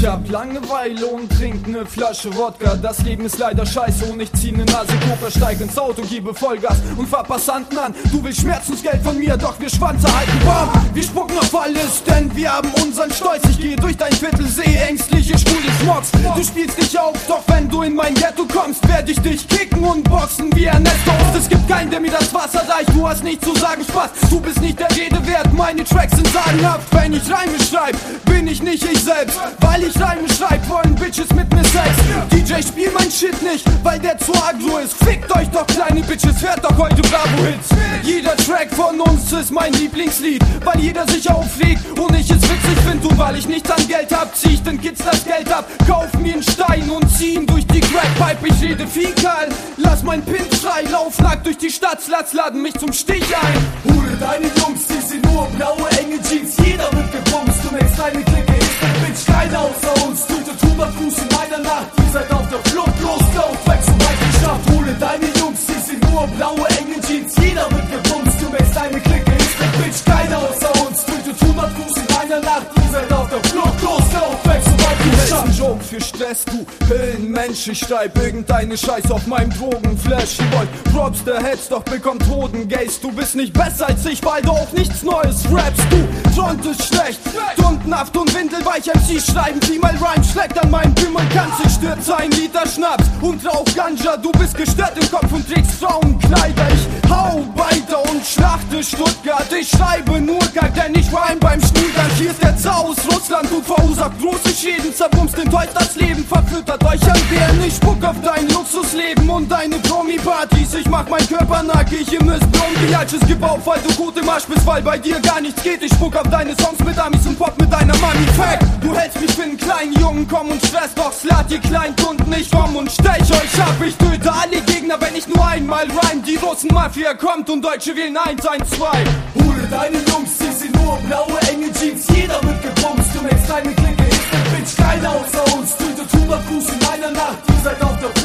hab Langeweile und trink ne Flasche Wodka. Das Leben ist leider scheiße und ich zieh ne Nase Coca. Steig ins Auto, gebe Vollgas und fahr Passanten an. Du willst Schmerzensgeld von mir, doch wir Schwanze halten warm. Wir spucken auf alles, denn wir haben unseren Stolz. Ich gehe durch dein Viertel, sehe ängstliche schwule Schmocks. Du spielst dich auf, doch wenn du in mein Ghetto kommst, werd ich dich kicken und boxen wie Ernesto. Es gibt keinen, der mir das Wasser reicht. Du hast nichts zu sagen, Spaß. Du bist nicht der Rede wert, meine Tracks sind sagenhaft. Wenn ich Reime schreib, bin ich nicht ich selbst. Weil ich Reime schreib, wollen Bitches mit mir Sex. DJ, spiel mein Shit nicht, weil der zu agro ist. Fickt euch doch, kleine Bitches, hört doch heute Bravo-Hits. Jeder Track von uns ist mein Lieblingslied, weil jeder sich aufregt und ich es witzig find. Und weil ich nichts an Geld hab, zieh ich den Kids das Geld ab. Kauf mir einen Stein und zieh ihn durch die Crackpipe. Ich rede fäkal, lass mein Pin frei. Lauf nackt durch die Stadt, laden mich zum Stich ein. Hole deine Jungs, die sind nur blaue, enge Jeans. Jeder wird gebumst, du merkst, deine Clique ist ein Bitch. Keiner außer uns, tötet 100 Fuß in einer Nacht. Ihr seid auf der Flucht, los, lauf weg, so weit geschafft. Hole deine Jungs, die sind nur blaue, enge Jeans. Jeder wird gebumst, du merkst, deine Clique ist ein Bitch. Keiner außer uns, tötet 100 Fuß in einer Nacht. Ihr seid auf der Flucht, los, lauf weg, so weit geschafft. Ein Joke für Stress, du Pillenmensch. Ich schreib irgendeine Scheiße auf meinem Drogenflash. Ihr wollt Props der Heads, doch bekommt Hodengaze. Du bist nicht besser als ich, weil du auch nichts Neues rappst. Du Front ist schlecht, Dundenhaft und windelweich. MC schreiben, wie mal Rhyme schlägt an meinem Pimmel. Kannst ich stürze 1 Liter Schnaps und rauch Ganja. Du bist gestört im Kopf und trägst Frauenkleider. Ich hau weiter und schlachte Stuttgart. Ich schreibe nur Kack, denn ich rhyme beim Schneidern. Hier ist der Zau aus Russland und verursacht große Schäden. Zerbumst enttäuscht das Leben, verfüttert euch an Bären. Ich spuck auf dein Luxusleben und deine Promi-Partys. Ich mach mein Körper nackig, ihr müsst Brombi. Altsches gib auf, weil du gut im Arsch bist, weil bei dir gar nichts geht. Ich spuck auf deine Songs mit Amis und Pop mit deiner Mami. Fact, du hältst mich für einen kleinen Jungen, komm und stress, doch slat ihr kleinen Kunden. Ich komm und stech euch ab, ich töte alle Gegner, wenn ich nur einmal rhyme. Die Russen-Mafia kommt und Deutsche wählen 112. Hole deine Jungs, die sind nur blaue, enge Jeans. Jeder wird gebumst, du merkst, deine Clique ist ein Bitch. Keiner außer uns, tötet 100 Fuß in einer Nacht. Ihr seid auf der